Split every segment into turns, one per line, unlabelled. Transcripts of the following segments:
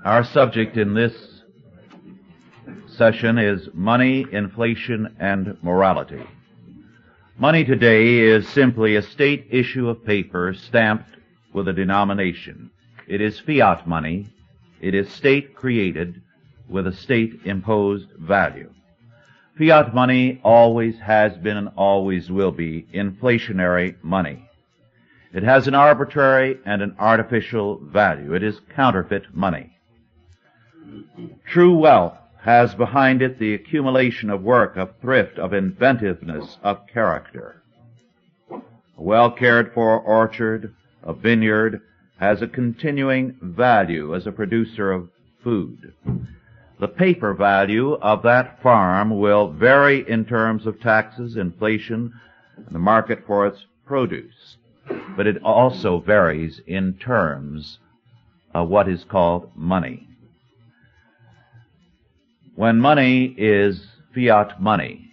Our subject in this session is money, inflation, and morality. Money today is simply a state issue of paper stamped with a denomination. It is fiat money. It is state-created with a state-imposed value. Fiat money always has been and always will be inflationary money. It has an arbitrary and an artificial value. It is counterfeit money. True wealth has behind it the accumulation of work, of thrift, of inventiveness, of character. A well-cared-for orchard, a vineyard, has a continuing value as a producer of food. The paper value of that farm will vary in terms of taxes, inflation, and the market for its produce, but it also varies in terms of what is called money. When money is fiat money,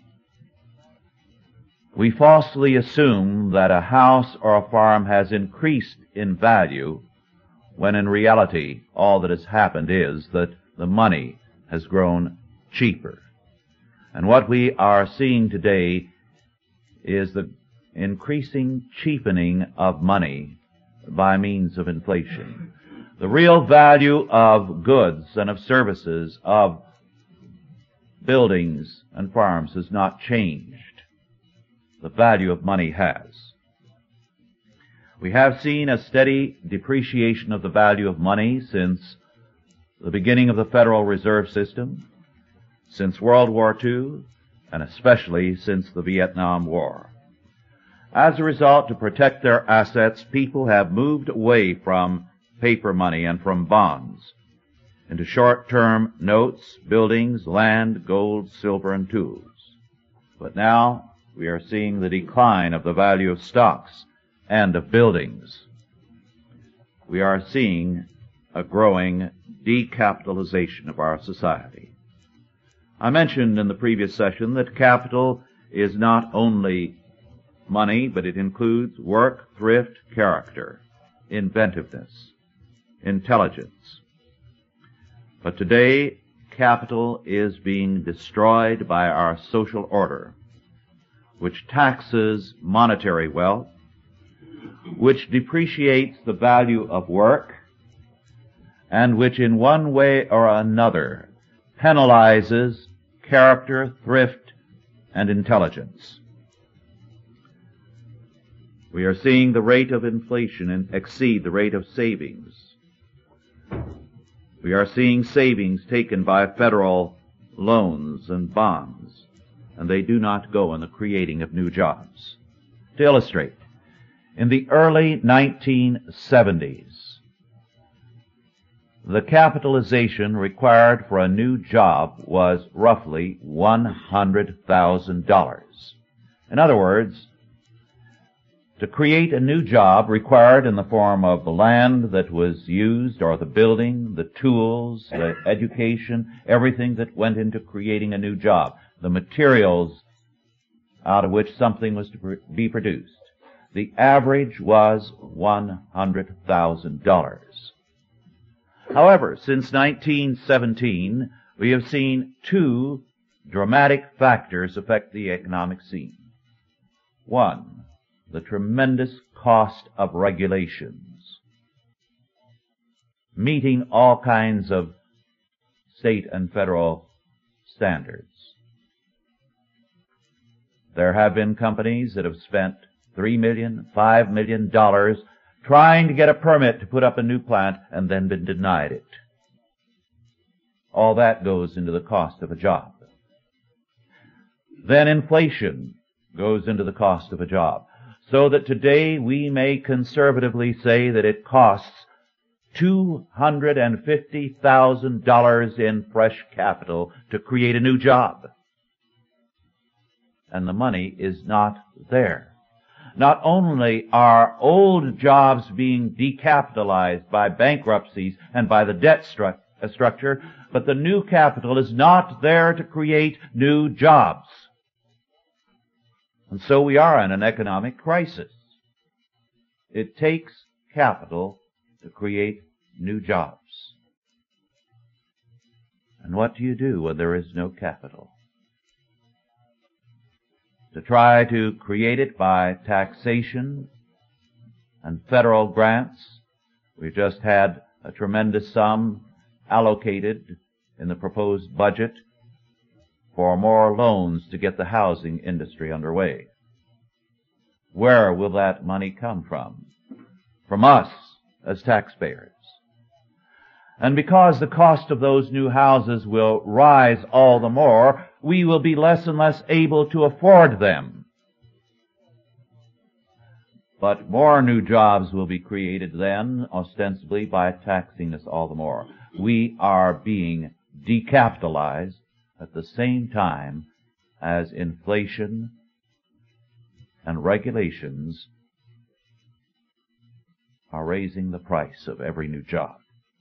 we falsely assume that a house or a farm has increased in value, when in reality all that has happened is that the money has grown cheaper. And what we are seeing today is the increasing cheapening of money by means of inflation. The real value of goods and of services, of buildings and farms has not changed. The value of money has. We have seen a steady depreciation of the value of money since the beginning of the Federal Reserve System, since World War II, and especially since the Vietnam War. As a result, to protect their assets, people have moved away from paper money and from bonds into short-term notes, buildings, land, gold, silver, and tools. But now we are seeing the decline of the value of stocks and of buildings. We are seeing a growing decapitalization of our society. I mentioned in the previous session that capital is not only money, but it includes work, thrift, character, inventiveness, intelligence. But today, capital is being destroyed by our social order, which taxes monetary wealth, which depreciates the value of work, and which in one way or another penalizes character, thrift, and intelligence. We are seeing the rate of inflation exceed the rate of savings. We are seeing savings taken by federal loans and bonds, and they do not go in the creating of new jobs. To illustrate, in the early 1970s, the capitalization required for a new job was roughly $100,000. In other words, to create a new job required in the form of the land that was used, or the building, the tools, the education, everything that went into creating a new job, the materials out of which something was to be produced. The average was $100,000. However, since 1917, we have seen two dramatic factors affect the economic scene. One, the tremendous cost of regulations, meeting all kinds of state and federal standards. There have been companies that have spent $3 million, $5 million trying to get a permit to put up a new plant and then been denied it. All that goes into the cost of a job. Then inflation goes into the cost of a job. So that today we may conservatively say that it costs $250,000 in fresh capital to create a new job. And the money is not there. Not only are old jobs being decapitalized by bankruptcies and by the debt structure, but the new capital is not there to create new jobs. And so we are in an economic crisis. It takes capital to create new jobs. And what do you do when there is no capital? To try to create it by taxation and federal grants. We've just had a tremendous sum allocated in the proposed budget for more loans to get the housing industry underway. Where will that money come from? From us as taxpayers. And because the cost of those new houses will rise all the more, we will be less and less able to afford them. But more new jobs will be created then, ostensibly by taxing us all the more. We are being decapitalized at the same time as inflation and regulations are raising the price of every new job.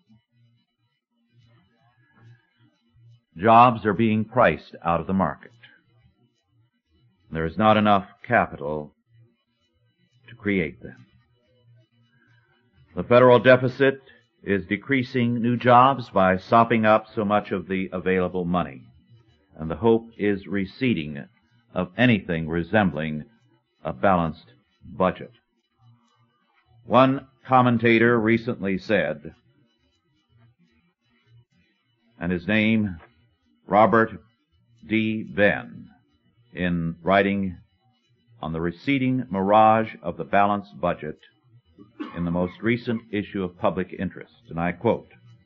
Jobs are being priced out of the market. There is not enough capital to create them. The federal deficit is decreasing new jobs by sopping up so much of the available money, and the hope is receding of anything resembling a balanced budget. One commentator recently said, and his name Robert D. Venn, in writing on the receding mirage of the balanced budget in the most recent issue of Public Interest, and I quote,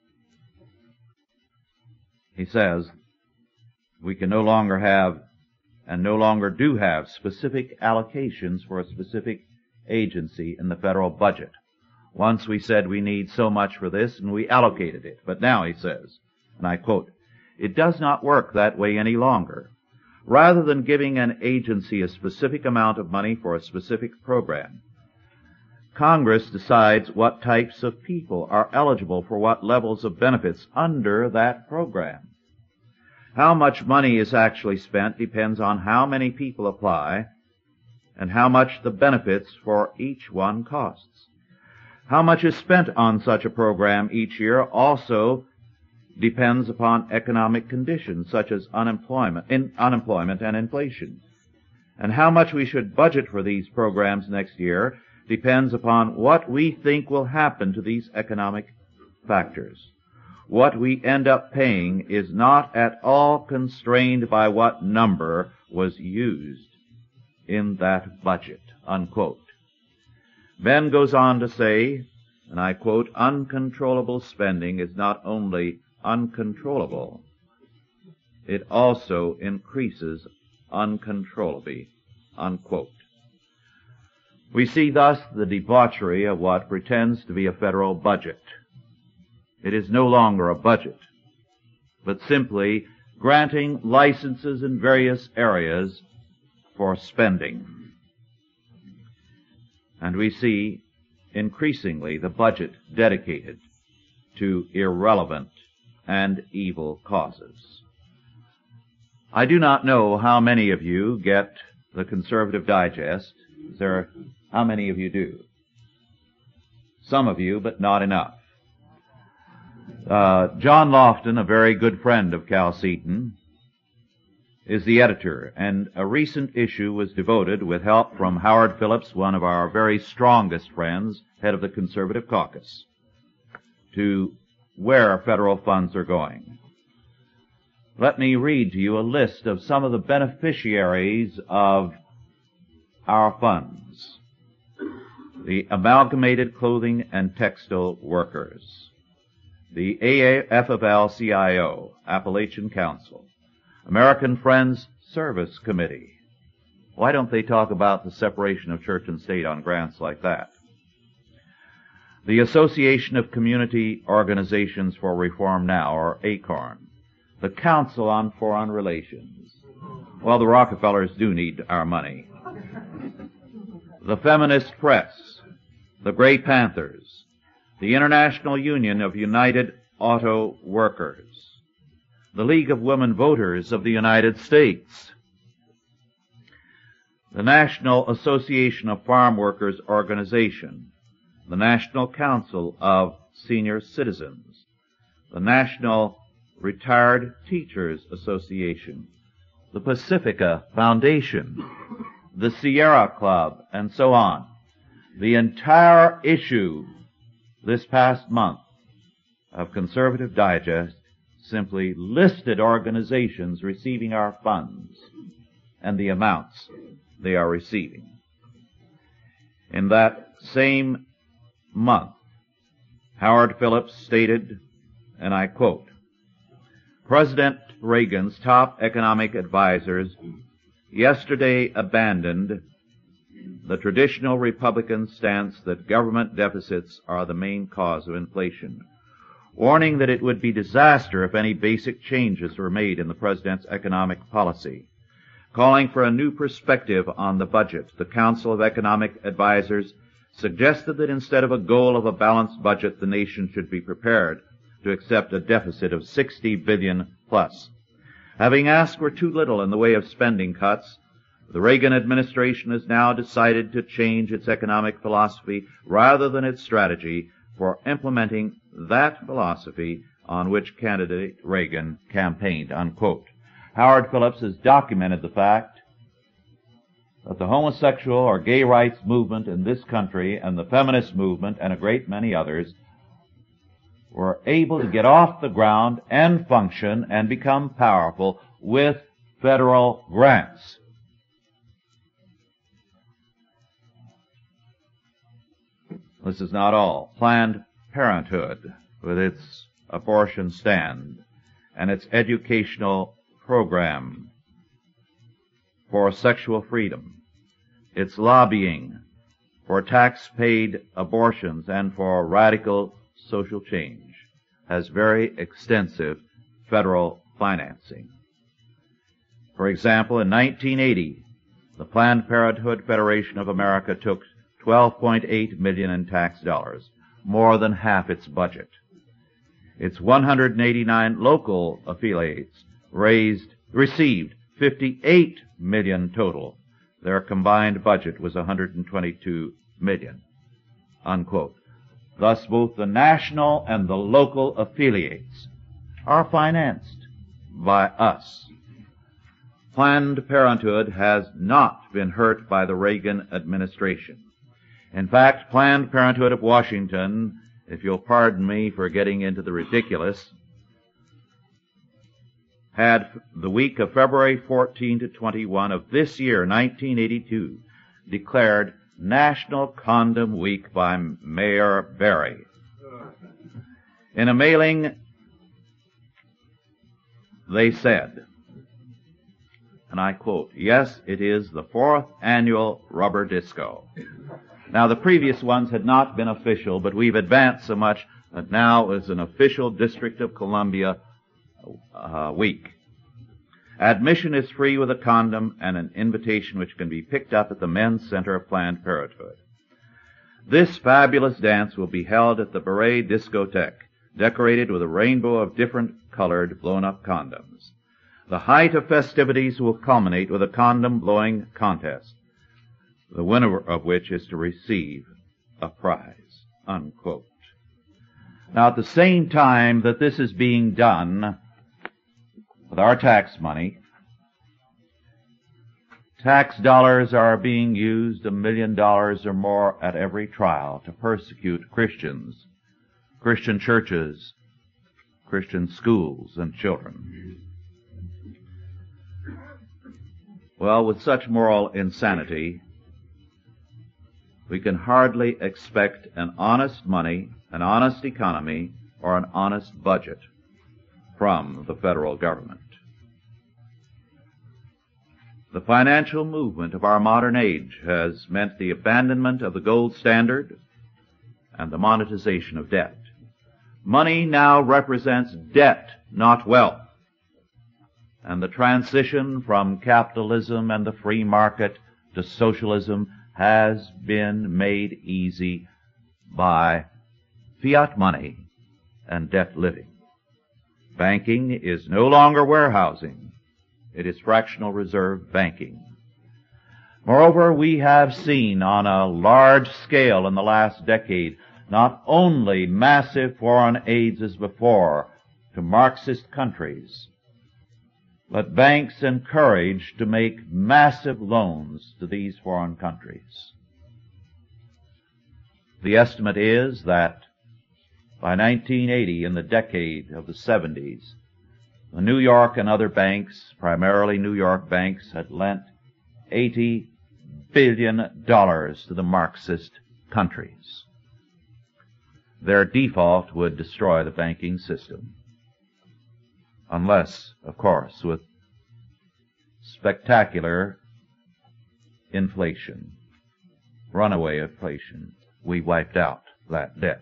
he says, "We can no longer have and no longer do have specific allocations for a specific agency in the federal budget. Once we said we need so much for this and we allocated it. But now," he says, and I quote, "it does not work that way any longer. Rather than giving an agency a specific amount of money for a specific program, Congress decides what types of people are eligible for what levels of benefits under that program. How much money is actually spent depends on how many people apply and how much the benefits for each one costs. How much is spent on such a program each year also depends upon economic conditions such as unemployment and inflation. And how much we should budget for these programs next year depends upon what we think will happen to these economic factors. What we end up paying is not at all constrained by what number was used in that budget," unquote. Ben goes on to say, and I quote, "Uncontrollable spending is not only uncontrollable, it also increases uncontrollably," unquote. We see thus the debauchery of what pretends to be a federal budget. It is no longer a budget, but simply granting licenses in various areas for spending. And we see increasingly the budget dedicated to irrelevant and evil causes. I do not know how many of you get the Conservative Digest. How many of you do? Some of you, but not enough. John Lofton, a very good friend of Cal Seton, is the editor, and a recent issue was devoted, with help from Howard Phillips, one of our very strongest friends, head of the Conservative Caucus, to where federal funds are going. Let me read to you a list of some of the beneficiaries of our funds. The Amalgamated Clothing and Textile Workers, the AFL-CIO, Appalachian Council, American Friends Service Committee. Why don't they talk about the separation of church and state on grants like that? The Association of Community Organizations for Reform Now, or ACORN. The Council on Foreign Relations. Well, the Rockefellers do need our money. The Feminist Press, the Grey Panthers, the International Union of United Auto Workers, the League of Women Voters of the United States, the National Association of Farm Workers Organization, the National Council of Senior Citizens, the National Retired Teachers Association, the Pacifica Foundation, the Sierra Club, and so on. The entire issue this past month of Conservative Digest simply listed organizations receiving our funds and the amounts they are receiving. In that same month, Howard Phillips stated, and I quote, "President Reagan's top economic advisors yesterday abandoned the traditional Republican stance that government deficits are the main cause of inflation, warning that it would be disaster if any basic changes were made in the president's economic policy. Calling for a new perspective on the budget, the Council of Economic Advisers suggested that instead of a goal of a balanced budget, the nation should be prepared to accept a deficit of $60 billion plus. Having asked for too little in the way of spending cuts, the Reagan administration has now decided to change its economic philosophy rather than its strategy for implementing that philosophy on which candidate Reagan campaigned," unquote. Howard Phillips has documented the fact that the homosexual or gay rights movement in this country and the feminist movement and a great many others were able to get off the ground and function and become powerful with federal grants. This is not all. Planned Parenthood, with its abortion stand and its educational program for sexual freedom, its lobbying for tax-paid abortions and for radical social change, has very extensive federal financing. For example, in 1980, the Planned Parenthood Federation of America took $12.8 million in tax dollars, more than half its budget. Its 189 local affiliates received $58 million total. Their combined budget was $122 million, unquote. Thus, both the national and the local affiliates are financed by us. Planned Parenthood has not been hurt by the Reagan administration. In fact, Planned Parenthood of Washington, if you'll pardon me for getting into the ridiculous, had the week of February 14 to 21 of this year, 1982, declared National Condom Week by Mayor Berry. In a mailing, they said, and I quote, "Yes, it is the 4th annual rubber disco." Now, the previous ones had not been official, but we've advanced so much that now is an official District of Columbia week. Admission is free with a condom and an invitation which can be picked up at the Men's Center of Planned Parenthood. This fabulous dance will be held at the Beret Discotheque, decorated with a rainbow of different colored blown-up condoms. The height of festivities will culminate with a condom blowing contest, the winner of which is to receive a prize, unquote. Now, at the same time that this is being done with our tax money, tax dollars are being used, $1 million or more at every trial, to persecute Christians, Christian churches, Christian schools, and children. Well, with such moral insanity, we can hardly expect an honest money, an honest economy, or an honest budget from the federal government. The financial movement of our modern age has meant the abandonment of the gold standard and the monetization of debt. Money now represents debt, not wealth. And the transition from capitalism and the free market to socialism has been made easy by fiat money and debt living. Banking is no longer warehousing. It is fractional reserve banking. Moreover, we have seen on a large scale in the last decade not only massive foreign aids as before, to Marxist countries, but banks encouraged to make massive loans to these foreign countries. The estimate is that by 1980, in the decade of the 70s, the New York and other banks, primarily New York banks, had lent $80 billion to the Marxist countries. Their default would destroy the banking system, unless, of course, with spectacular inflation, runaway inflation, we wiped out that debt.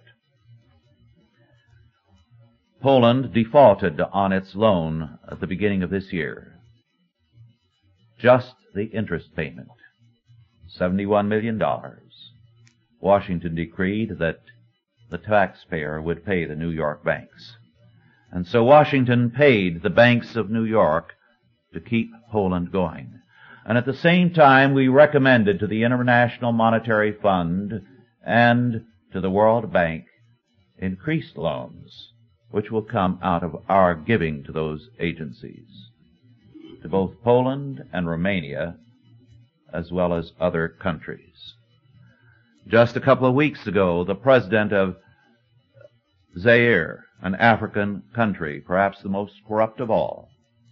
Poland defaulted on its loan at the beginning of this year. Just the interest payment, $71 million. Washington decreed that the taxpayer would pay the New York banks. And so Washington paid the banks of New York to keep Poland going. And at the same time, we recommended to the International Monetary Fund and to the World Bank increased loans, which will come out of our giving to those agencies, to both Poland and Romania, as well as other countries. Just a couple of weeks ago, the president of Zaire, an African country, perhaps the most corrupt of all,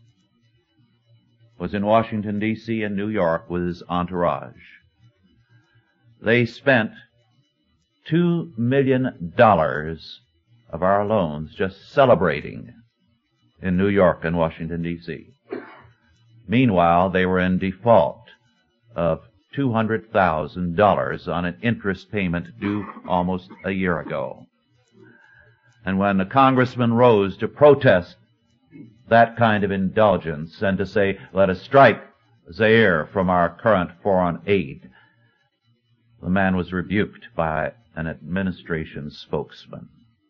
was in Washington, D.C. and New York with his entourage. They spent $2 million of our loans just celebrating in New York and Washington, D.C. Meanwhile, they were in default of $200,000 on an interest payment due almost a year ago. And when the congressman rose to protest that kind of indulgence and to say, let us strike Zaire from our current foreign aid, the man was rebuked by an administration spokesman.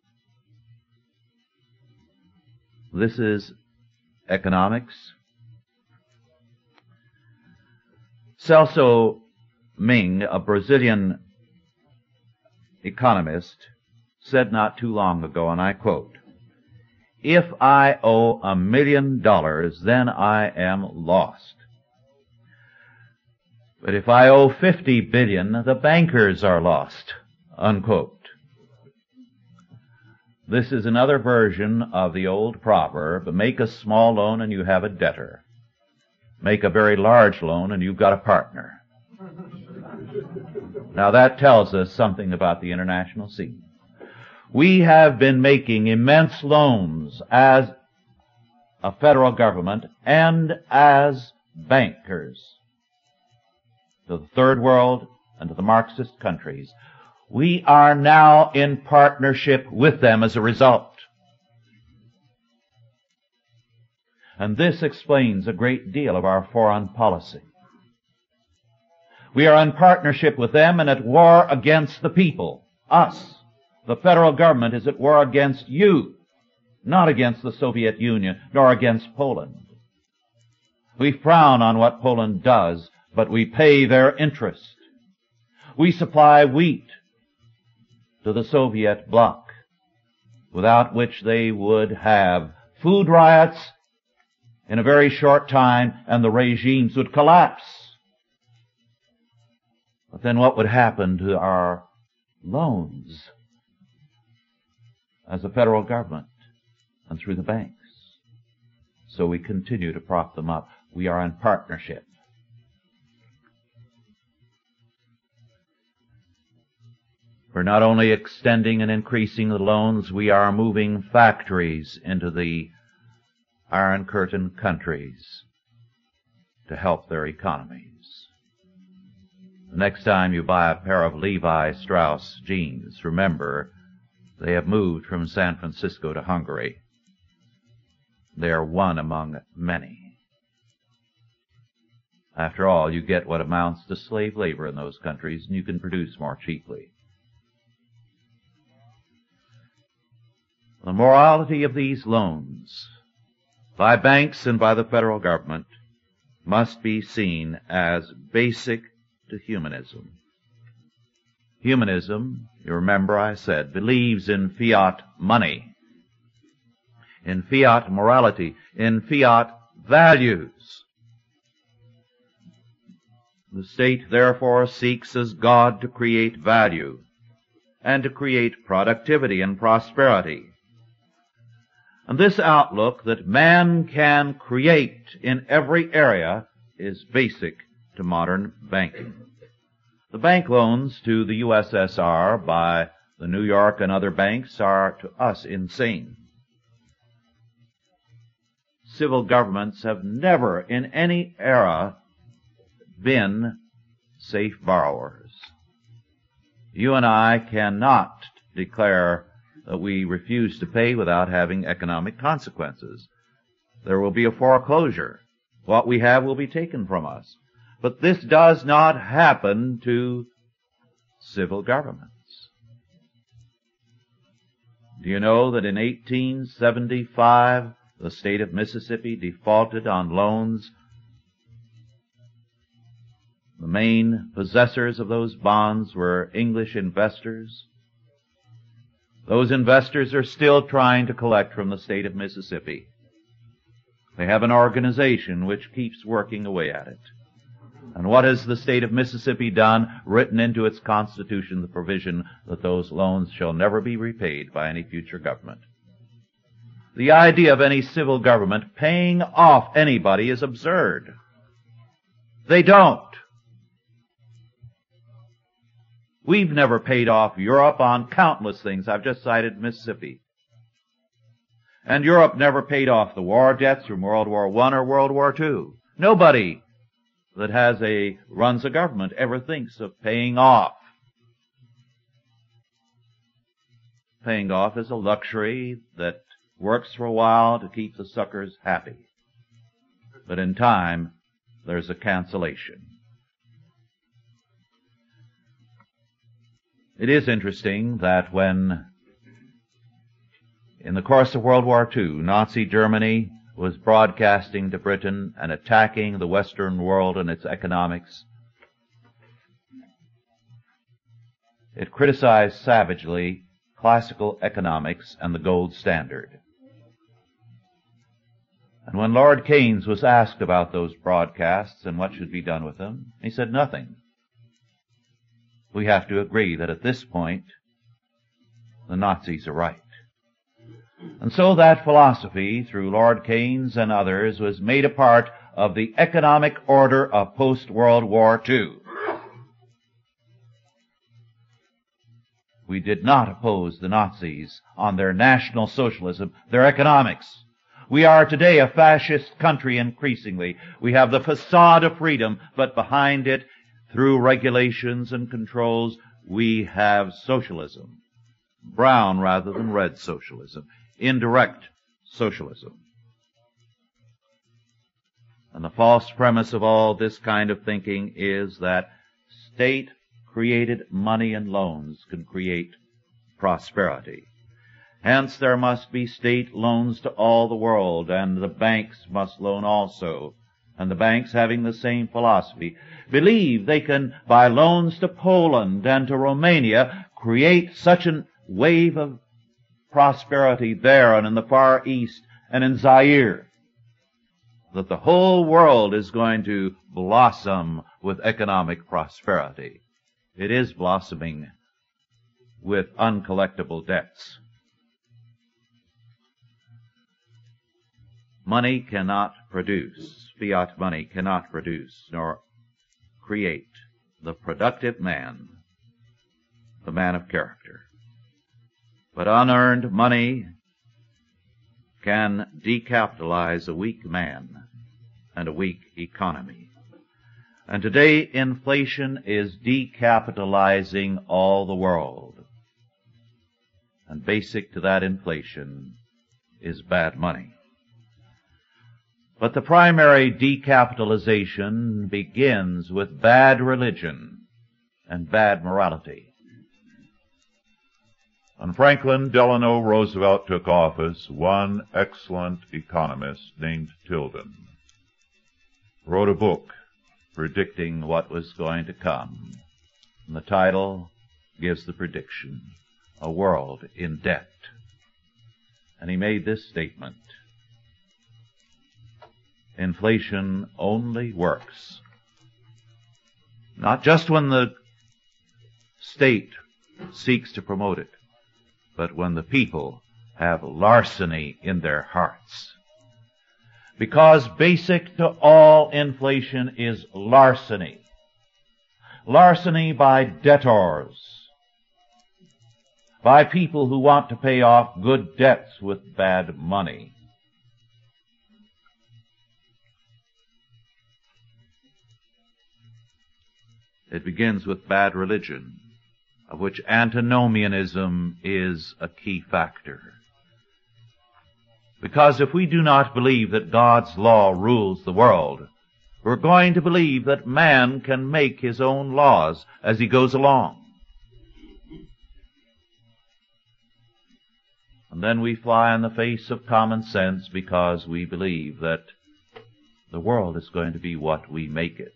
This is economics. Celso Ming, a Brazilian economist, said not too long ago, and I quote, "If I owe $1 million, then I am lost. But if I owe 50 billion, the bankers are lost," unquote. This is another version of the old proverb, make a small loan and you have a debtor. Make a very large loan and you've got a partner. Now that tells us something about the international scene. We have been making immense loans as a federal government and as bankers to the third world and to the Marxist countries. We are now in partnership with them as a result. And this explains a great deal of our foreign policy. We are in partnership with them and at war against the people, us. The federal government is at war against you, not against the Soviet Union, nor against Poland. We frown on what Poland does, but we pay their interest. We supply wheat to the Soviet bloc, without which they would have food riots in a very short time and the regimes would collapse. But then what would happen to our loans as a federal government and through the banks? So we continue to prop them up. We are in partnership. We're not only extending and increasing the loans, we are moving factories into the Iron Curtain countries to help their economies. The next time you buy a pair of Levi Strauss jeans, remember they have moved from San Francisco to Hungary. They are one among many. After all, you get what amounts to slave labor in those countries, and you can produce more cheaply. The morality of these loans, by banks and by the federal government, must be seen as basic to humanism. Humanism, you remember I said, believes in fiat money. in fiat morality, in fiat values. The state, therefore, seeks as God to create value and to create productivity and prosperity. And this outlook that man can create in every area is basic to modern banking. The bank loans to the USSR by the New York and other banks are to us insane. Civil governments have never in any era been safe borrowers. You and I cannot declare that we refuse to pay without having economic consequences. There will be a foreclosure. What we have will be taken from us. But this does not happen to civil governments. Do you know that in 1875 the state of Mississippi defaulted on loans? The main possessors of those bonds were English investors. Those investors are still trying to collect from the state of Mississippi. They have an organization which keeps working away at it. And what has the state of Mississippi done? Written into its constitution the provision that those loans shall never be repaid by any future government. The idea of any civil government paying off anybody is absurd. They don't. We've never paid off Europe on countless things. I've just cited Mississippi. And Europe never paid off the war debts from World War I or World War II. Nobody that runs a government ever thinks of paying off. Paying off is a luxury that works for a while to keep the suckers happy. But in time, there's a cancellation. It is interesting that when, in the course of World War II, Nazi Germany was broadcasting to Britain and attacking the Western world and its economics, it criticized savagely classical economics and the gold standard. And when Lord Keynes was asked about those broadcasts and what should be done with them, he said nothing. We have to agree that at this point, the Nazis are right. And so that philosophy, through Lord Keynes and others, was made a part of the economic order of post-World War II. We did not oppose the Nazis on their National Socialism, their economics. We are today a fascist country increasingly. We have the facade of freedom, but behind it, through regulations and controls, we have socialism. Brown rather than red socialism. Indirect socialism. And the false premise of all this kind of thinking is that state-created money and loans can create prosperity. Hence there must be state loans to all the world, and the banks must loan also. And the banks, having the same philosophy, believe they can, by loans to Poland and to Romania, create such a wave of prosperity there and in the Far East and in Zaire that the whole world is going to blossom with economic prosperity. It is blossoming with uncollectible debts. Money cannot produce, fiat money cannot produce nor create the productive man, the man of character. But unearned money can decapitalize a weak man and a weak economy. And today inflation is decapitalizing all the world. And basic to that inflation is bad money. But the primary decapitalization begins with bad religion and bad morality.
When Franklin Delano Roosevelt took office, one excellent economist named Tilden
wrote a book predicting what was going to come. And the title gives the prediction, A World in Debt. And he made this statement: inflation only works not just when the state seeks to promote it, but when the people have larceny in their hearts. Because basic to all inflation is larceny. Larceny by debtors, by people who want to pay off good debts with bad money. It begins with bad religion, of which antinomianism is a key factor. Because if we do not believe that God's law rules the world, we're going to believe that man can make his own laws as he goes along. And then we fly in the face of common sense because we believe that the world is going to be what we make it.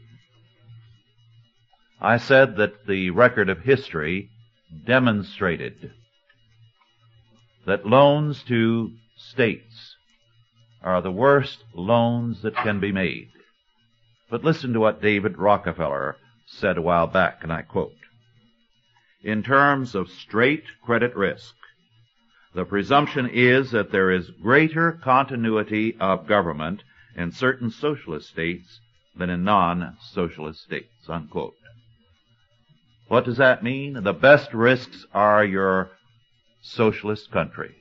I said that the record of history demonstrated that loans to states are the worst loans that can be made. But listen to what David Rockefeller said a while back, and I quote, "In terms of straight credit risk, the presumption is that there is greater continuity of government in certain socialist states than in non-socialist states," unquote. What does that mean? The best risks are your socialist countries,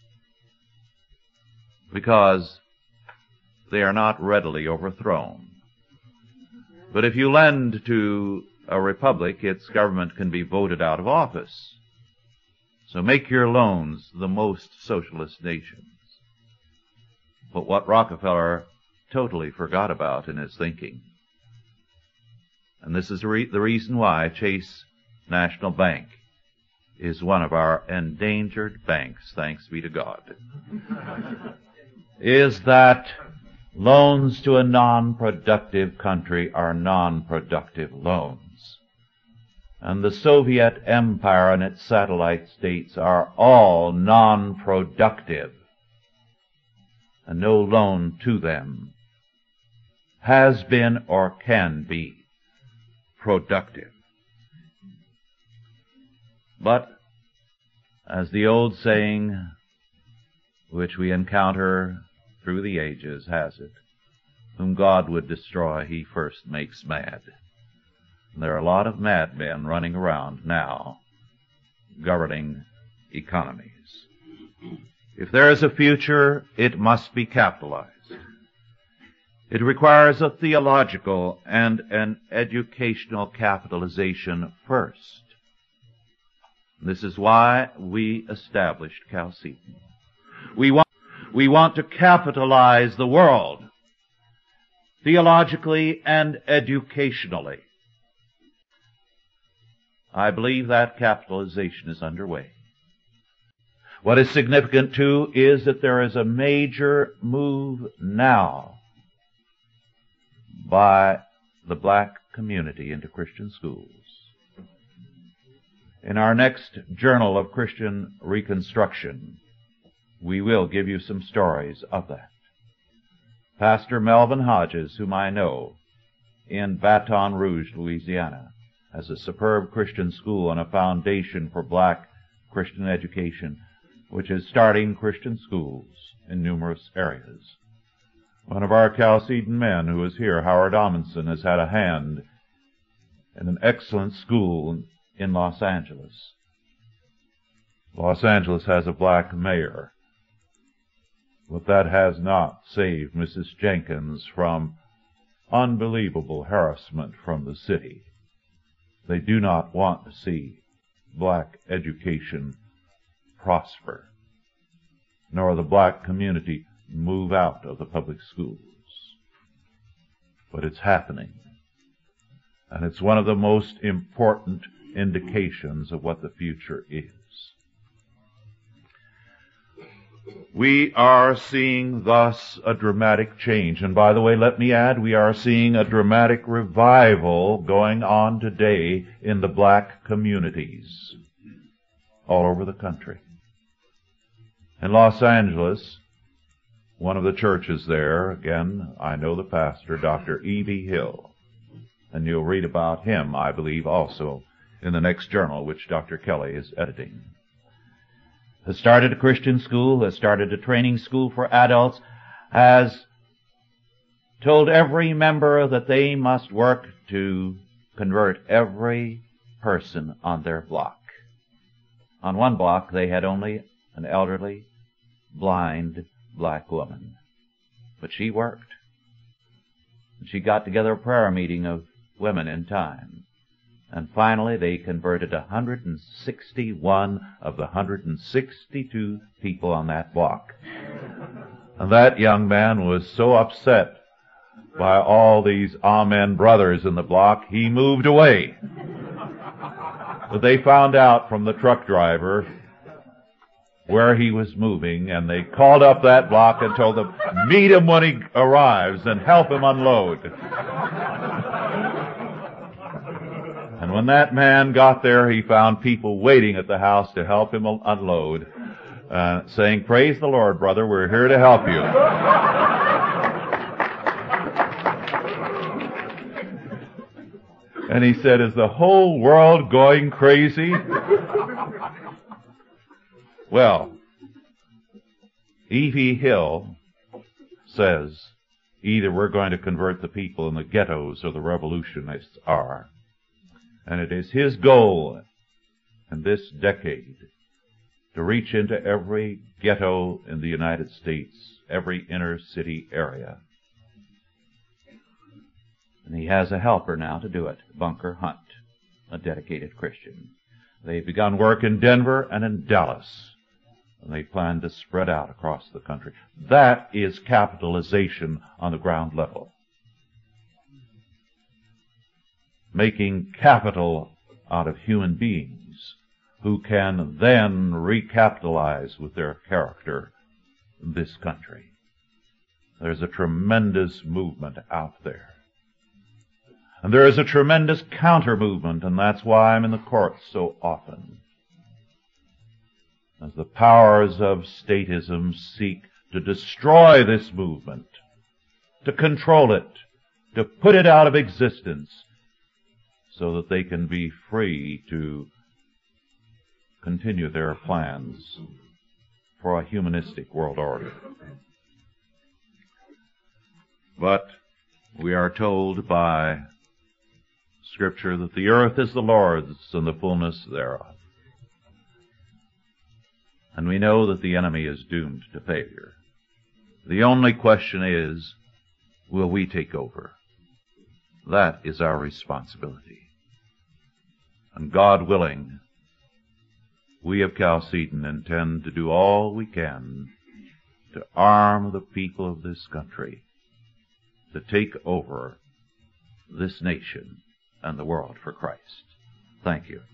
because they are not readily overthrown. But if you lend to a republic, its government can be voted out of office. So make your loans the most socialist nations. But what Rockefeller totally forgot about in his thinking, and this is the reason why Chase National Bank is one of our endangered banks, thanks be to God, is that loans to a non-productive country are non-productive loans. And the Soviet Empire and its satellite states are all non-productive. And no loan to them has been or can be productive. But, as the old saying, which we encounter through the ages, has it, whom God would destroy, he first makes mad. And there are a lot of madmen running around now, governing economies. If there is a future, it must be capitalized. It requires a theological and an educational capitalization first. This is why we established Chalcedon. We want to capitalize the world theologically and educationally. I believe that capitalization is underway. What is significant, too, is that there is a major move now by the black community into Christian schools. In our next Journal of Christian Reconstruction, we will give you some stories of that. Pastor Melvin Hodges, whom I know, in Baton Rouge, Louisiana, has a superb Christian school and a foundation for black Christian education, which is starting Christian schools in numerous areas. One of our Chalcedon men who is here, Howard Amundsen, has had a hand in an excellent school in Los Angeles. Los Angeles has a black mayor, but that has not saved Mrs. Jenkins from unbelievable harassment from the city. They do not want to see black education prosper, nor the black community move out of the public schools. But it's happening. And it's one of the most important indications of what the future is. We are seeing thus a dramatic change. And by the way, let me add, we are seeing a dramatic revival going on today in the black communities all over the country. In Los Angeles, one of the churches there, again, I know the pastor, Dr. E.B. Hill, and you'll read about him, I believe, also in the next journal, which Dr. Kelly is editing, has started a Christian school, has started a training school for adults, has told every member that they must work to convert every person on their block. On one block, they had only an elderly, blind, black woman. But she worked. And she got together a prayer meeting of women in time. And finally, they converted 161 of the 162 people on that block. And that young man was so upset by all these Amen brothers in the block, he moved away. But they found out from the truck driver where he was moving, and they called up that block and told them, meet him when he arrives and help him unload. And when that man got there, he found people waiting at the house to help him unload, saying, praise the Lord, brother, we're here to help you. And he said, is the whole world going crazy? Well, E.V. Hill says either we're going to convert the people in the ghettos or the revolutionists are. And it is his goal in this decade to reach into every ghetto in the United States, every inner city area. And he has a helper now to do it, Bunker Hunt, a dedicated Christian. They've begun work in Denver and in Dallas, and they plan to spread out across the country. That is capitalization on the ground level. Making capital out of human beings who can then recapitalize with their character this country. There's a tremendous movement out there. And there is a tremendous counter-movement, and that's why I'm in the courts so often. As the powers of statism seek to destroy this movement, to control it, to put it out of existence, so that they can be free to continue their plans for a humanistic world order. But we are told by Scripture that the earth is the Lord's and the fullness thereof. And we know that the enemy is doomed to failure. The only question is, will we take over? That is our responsibility. And God willing, we of Chalcedon intend to do all we can to arm the people of this country to take over this nation and the world for Christ. Thank you.